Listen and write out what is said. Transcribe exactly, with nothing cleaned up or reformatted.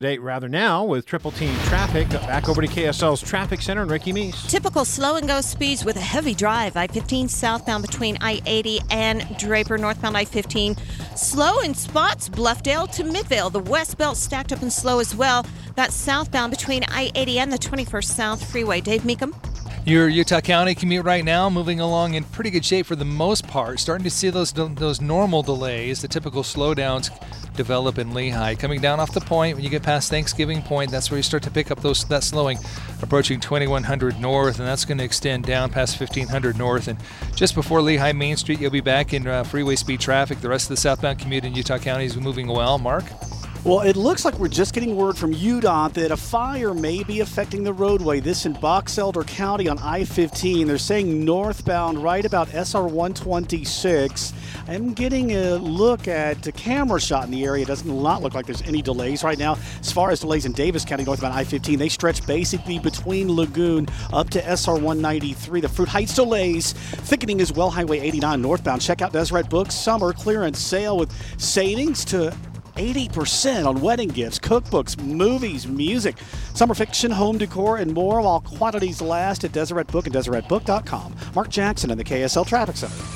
Date rather now with Triple Team Traffic. Back over to K S L's Traffic Center and Ricky Meese. Typical slow and go speeds with a heavy drive. I fifteen southbound between I eighty and Draper, northbound I fifteen. Slow in spots, Bluffdale to Midvale. The west belt stacked up and slow as well. That's southbound between I eighty and the twenty-first South Freeway. Dave Meekum. Your Utah County commute right now moving along in pretty good shape for the most part. Starting to see those those normal delays, the typical slowdowns develop in Lehigh. Coming down off the point, when you get past Thanksgiving Point, that's where you start to pick up those that slowing, approaching twenty-one hundred north, and that's going to extend down past fifteen hundred north. And just before Lehigh Main Street, you'll be back in uh, freeway speed traffic. The rest of the southbound commute in Utah County is moving well. Mark? Well, it looks like we're just getting word from U D O T that a fire may be affecting the roadway. This in Box Elder County on I fifteen. They're saying northbound right about S R one twenty-six. I'm getting a look at a camera shot in the area. It doesn't not look like there's any delays right now. As far as delays in Davis County northbound I fifteen, they stretch basically between Lagoon up to S R one ninety-three. The Fruit Heights delays thickening as well. Highway eighty-nine northbound. Check out Deseret Books summer clearance sale with savings to eighty percent on wedding gifts, cookbooks, movies, music, summer fiction, home decor, and more while quantities last at Deseret Book and Deseret Book dot com. Mark Jackson in the K S L Traffic Center.